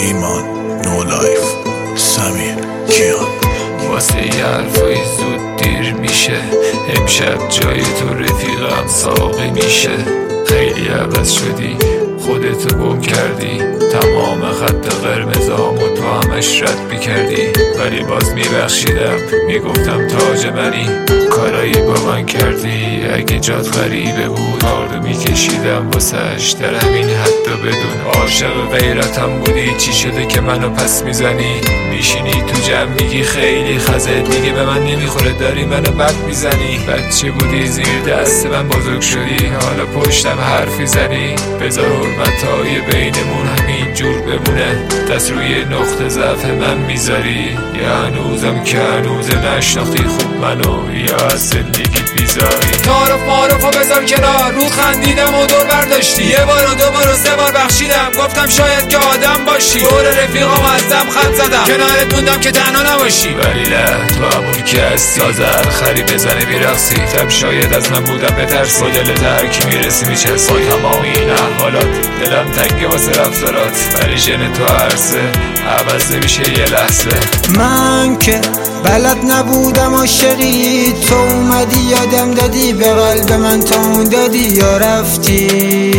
ایمان نو لایف سمیر کیان. واسه یه حرفای زود دیر میشه، امشب جای تو رفیقم ساقی میشه. خیلی عوض شدی، خودتو گم کردی، تمام خط قرمزامو تو همش رد میکردی، ولی باز میبخشیدم، میگفتم تاج منی. کارایی با من کردی اگه جات غریبه بود، آردو میکشیدم واسش در همین حتی بدون. عاشق غیرتم بودی، چی شده که منو پس میزنی؟ میشینی تو جمع میگی خیلی خزه، دیگه به من نمیخوره داری منو بد میزنی. بچه بودی زیر دست من بزرگ شدی، حالا پشتم حرفی زنی. بذار حرمتای بینمون همین جور بمونه، دست روی نقطه ضعف من میذاری. یا هنوزم که هنوز نشناختی خوب منو، یا از زندگی بیزاری. تعارف معارفو بذار کنار، رو خندیدم و دور برداشتی. یه بار و دو بار و سه بار بخشیدم، گفتم شاید که آدم باشی. دور رفیقام از دم خط زدم، کنارت موندم که تنها نباشی. ولی نه، تو همون که هستی، تازه خری بزنه میرقصی. تب شاید از من بودم بترسی، با دل ترکی میرسی میچسبی. تمام این احوالات دلم تنگه واسه رفتارات، ولی ژن تو عرصه عوض نمیشه یه لحظه. من که بلد نبودم عاشقی، تو اومدی یادم دادی، به قلب من تون دادی یا رفتی.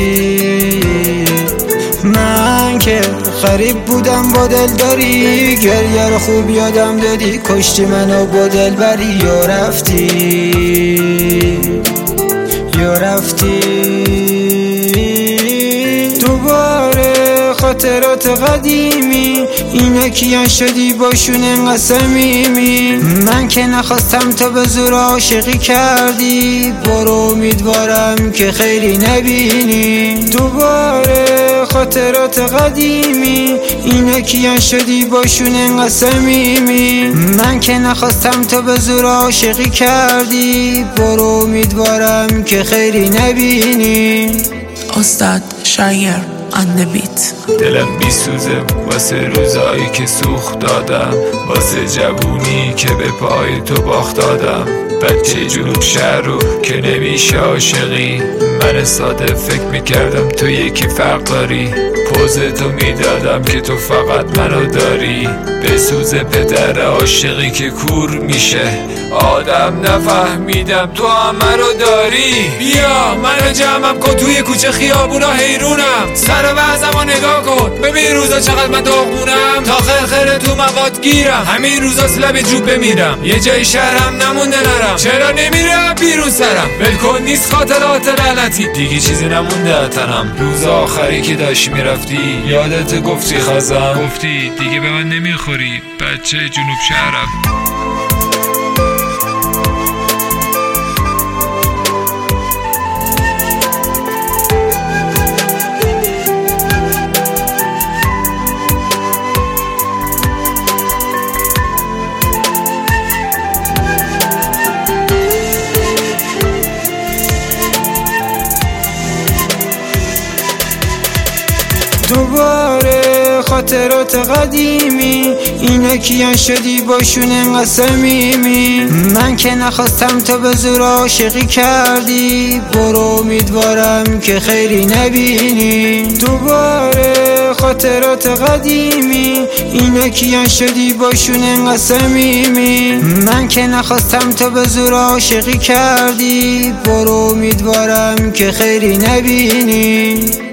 من که غریب بودم با دل داری، گریه رو خوب یادم دادی، کشتی منو با دل بری یا رفتی یا رفتی. دوباره خاطرات قدیمی، اینا کیان شدی باشون انقدر صمیمی. من که نخواستم تو به زور عاشقی کردی، برو امیدوارم که خیلی نبینی. دوباره خاطرات قدیمی، اینا کیان شدی باشون انقدر صمیمی. من که نخواستم تو به زور عاشقی کردی، برو امیدوارم که خیلی نبینی. استاد شایر آن بیت. دلم میسوزه واسه روزایی که سوخت دادم، واسه جوونی که به پای تو باخت دادم. بچه جنوب شهر رو که نمیشه عاشقی، من ساده فکر میکردم تو یکی فرق داری. پوزتو میدادم که تو فقط منو داری، به سوز پدر عاشقی که کور میشه. آدم نفهمیدم تو همه رو داری. بیا منو جمعم کن توی کوچه خیابونا حیرونم، سر وضعمو نگاه کن ببین روزا چقدر من داغونم. تا خرخره تو مواد گیرم، همین روزاست لب جوب بمیرم. یه جای شهرم نمونده نرم، چرا نمیرم بیرون سرم؟ ولکن نیست خاطرات لعنتی، دیگه چیزی نمونده تنم. روز آخری که داشتی میرفتی یادت گفتی خزم، گفتی دیگه به من نمیخوری بچه جنوب شهرم. دوباره خاطرات قدیمی، اینا کیان شدی باشون انقدر صمیمی. من که نخواستم تو به زور عاشقی کردی، برو امیدوارم که خیلی نبینی. دوباره خاطرات قدیمی، اینا کیان شدی باشون انقدر صمیمی. من که نخواستم تو به زور عاشقی کردی، برو امیدوارم که خیلی نبینی.